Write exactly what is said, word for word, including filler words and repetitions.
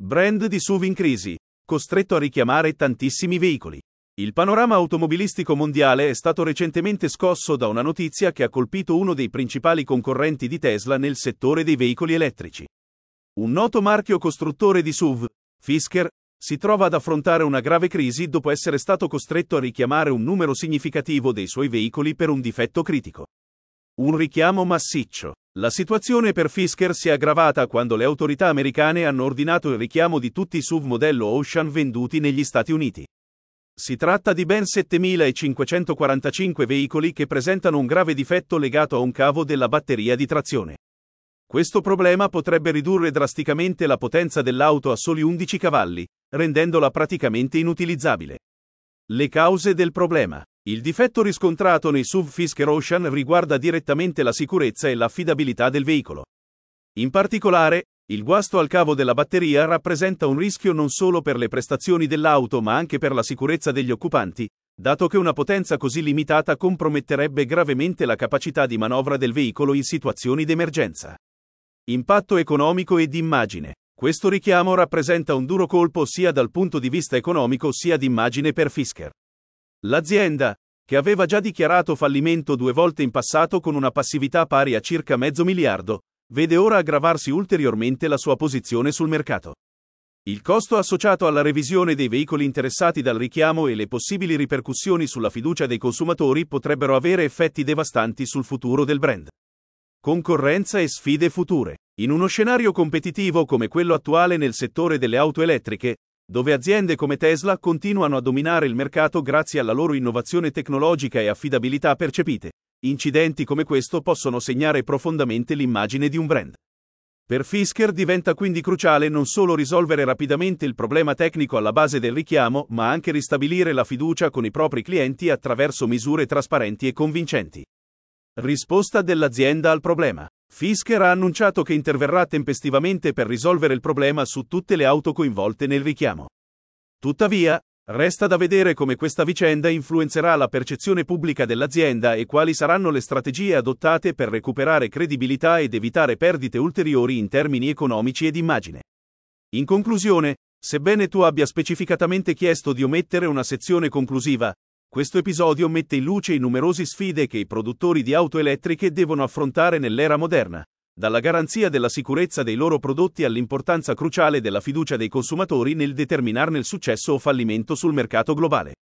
Brand di S U V in crisi, costretto a richiamare tantissimi veicoli. Il panorama automobilistico mondiale è stato recentemente scosso da una notizia che ha colpito uno dei principali concorrenti di Tesla nel settore dei veicoli elettrici. Un noto marchio costruttore di S U V, Fisker, si trova ad affrontare una grave crisi dopo essere stato costretto a richiamare un numero significativo dei suoi veicoli per un difetto critico. Un richiamo massiccio. La situazione per Fisker si è aggravata quando le autorità americane hanno ordinato il richiamo di tutti i S U V modello Ocean venduti negli Stati Uniti. Si tratta di ben settemilacinquecentoquarantacinque veicoli che presentano un grave difetto legato a un cavo della batteria di trazione. Questo problema potrebbe ridurre drasticamente la potenza dell'auto a soli undici cavalli, rendendola praticamente inutilizzabile. Le cause del problema. Il difetto riscontrato nei S U V Fisker Ocean riguarda direttamente la sicurezza e l'affidabilità del veicolo. In particolare, il guasto al cavo della batteria rappresenta un rischio non solo per le prestazioni dell'auto ma anche per la sicurezza degli occupanti, dato che una potenza così limitata comprometterebbe gravemente la capacità di manovra del veicolo in situazioni d'emergenza. Impatto economico e di immagine. Questo richiamo rappresenta un duro colpo sia dal punto di vista economico sia di immagine per Fisker. L'azienda, che aveva già dichiarato fallimento due volte in passato con una passività pari a circa mezzo miliardo, vede ora aggravarsi ulteriormente la sua posizione sul mercato. Il costo associato alla revisione dei veicoli interessati dal richiamo e le possibili ripercussioni sulla fiducia dei consumatori potrebbero avere effetti devastanti sul futuro del brand. Concorrenza e sfide future. In uno scenario competitivo come quello attuale nel settore delle auto elettriche, dove aziende come Tesla continuano a dominare il mercato grazie alla loro innovazione tecnologica e affidabilità percepite, incidenti come questo possono segnare profondamente l'immagine di un brand. Per Fisker diventa quindi cruciale non solo risolvere rapidamente il problema tecnico alla base del richiamo, ma anche ristabilire la fiducia con i propri clienti attraverso misure trasparenti e convincenti. Risposta dell'azienda al problema. Fisker ha annunciato che interverrà tempestivamente per risolvere il problema su tutte le auto coinvolte nel richiamo. Tuttavia, resta da vedere come questa vicenda influenzerà la percezione pubblica dell'azienda e quali saranno le strategie adottate per recuperare credibilità ed evitare perdite ulteriori in termini economici e di immagine. In conclusione, sebbene tu abbia specificatamente chiesto di omettere una sezione conclusiva, questo episodio mette in luce i numerosi sfide che i produttori di auto elettriche devono affrontare nell'era moderna, dalla garanzia della sicurezza dei loro prodotti all'importanza cruciale della fiducia dei consumatori nel determinarne il successo o fallimento sul mercato globale.